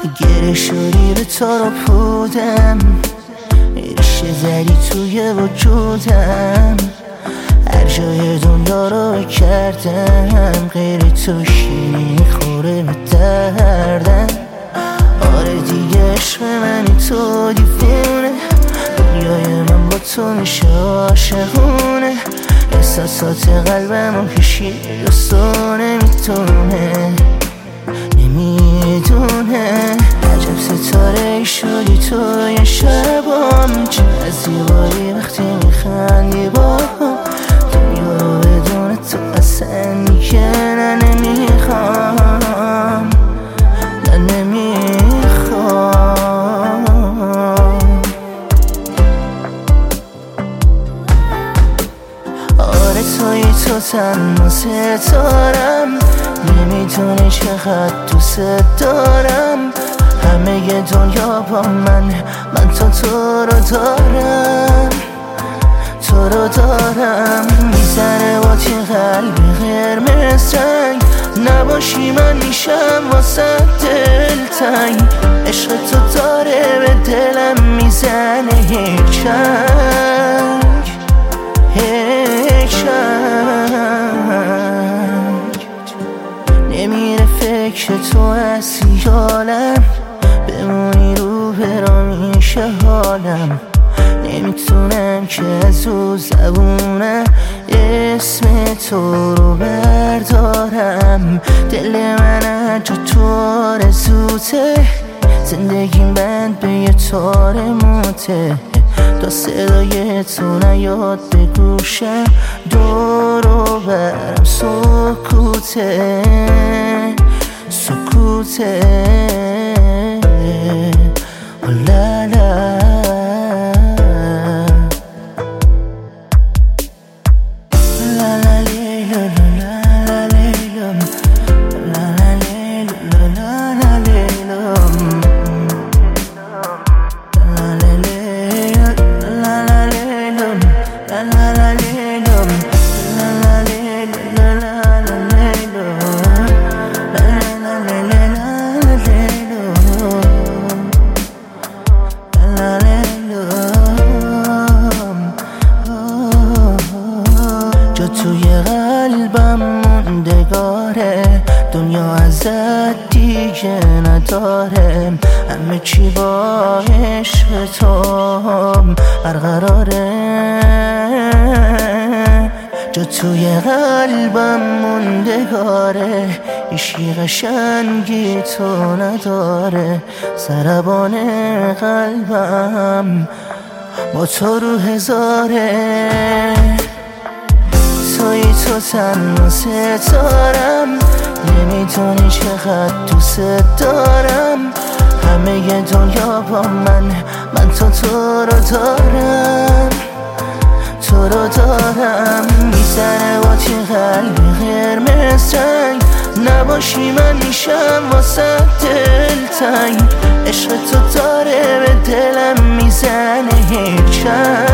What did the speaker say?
گره شدی به تو رو پودم، ریشه زدی توی وجودم، هر جای دنیا رو کردم غیر تو شیرین خوره به دردم. آره دیگه عشق منی تو دیوونه، دنیای من با تو میشه عاشقونه، احساسات قلبمو کشید و نمیتونه عجب ستاره شدی توی شبام، چه زیبایی وقتی میخندی با دنیا رو بدون تو اصلا دیگه نمیخوام. آره توی تو تنها ستارم، نمیدونی چقدر دوست دارم، همه دنیا با من تو رو دارم، تو رو دارم. میزنه با تی قلب قرمز رنگ، نباشی من میشم واسه دلتنگ، عشق تو داره به دلم میزنه یک چنگ نمیره فکر تو از خیالم، بمونی رو برامیشه حالم، نمیتونم که از او زبونم اسم تو رو بردارم. دل من جا تو آرزوته، زندگیم بند به یه تار موته، تا صدای تو نیاد به گوشم دورو برم سکوته لا لا توی قلبم موندگاره، دنیا ازت دیگه نداره، همه چی با عشق تو برقراره. جا توی قلبم موندگاره، هیچی قشنگی تو نداره، ضربان قلبم با تو رو هزاره. توی تو تنها ستارم، نمیدونی چقدر دوست دارم، همه دنیا با من تو رو دارم، تو رو دارم. میزنه با تی قلب قرمز رنگ، نباشی من میشم واسه دلتنگ، عشق تو داره به دلم میزنه یک چنگ